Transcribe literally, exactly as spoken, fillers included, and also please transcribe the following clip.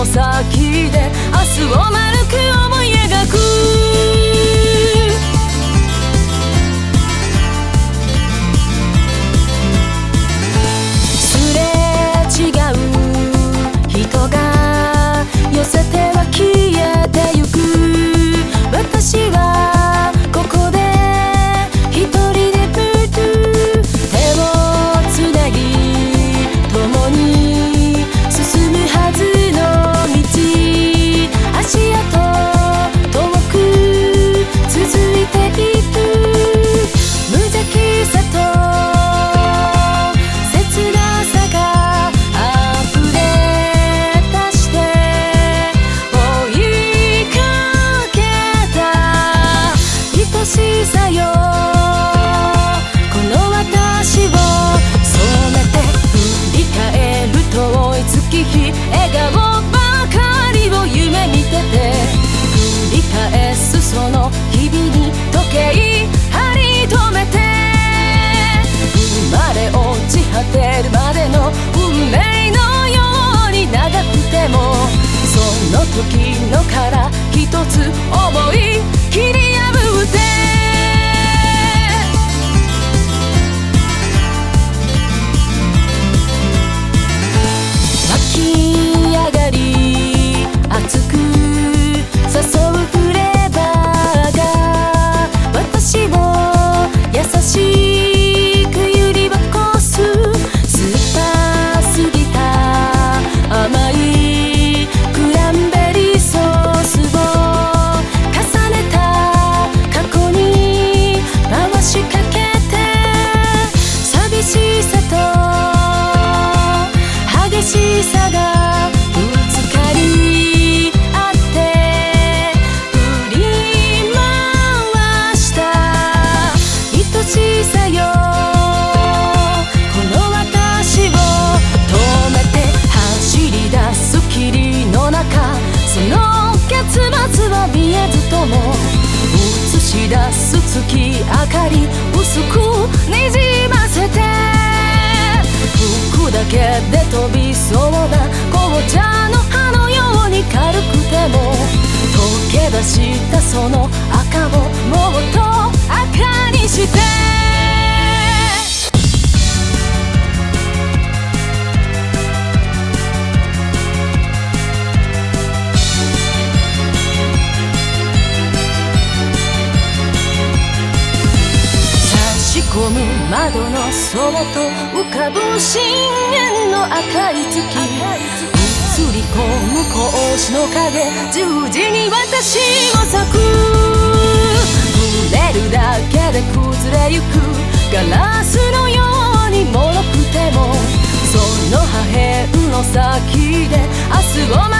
の先で明日を丸く思い描く。すれ違う人が寄せては消えてゆく。私はここで一人でブルー手をつなぎ共に進むはずの道。足跡遠く続いていく。無邪気さと切なさが溢れ出して追いかけた愛しさよ。この私を染めて振り返る遠い月日。笑顔ばかりを夢見てて繰り返すその日々に時計張り止めて。生まれ落ち果てるまでの運命のように長くてもその時の殻一つ思い切り破って湧き上がり熱く誘うフレーバーが私を優しく揺り起こす。酸っぱすぎた甘いクランベリーソースを重ねた過去に回しかけて寂しさと激しさがぶつかり合って振り回した愛しさよ。この私を止めて走り出す霧の中。その結末は見えずとも映し出す月明かり薄くにじませて服だけで飛びそうな紅茶の葉のように軽くても溶け出したその赤をもっと赤にして。差し込む窓のそっと浮かぶ深淵の赤い月。映り込む格子の影十字に私を咲く。触れるだけで崩れゆくガラスのように脆くてもその破片の先で明日を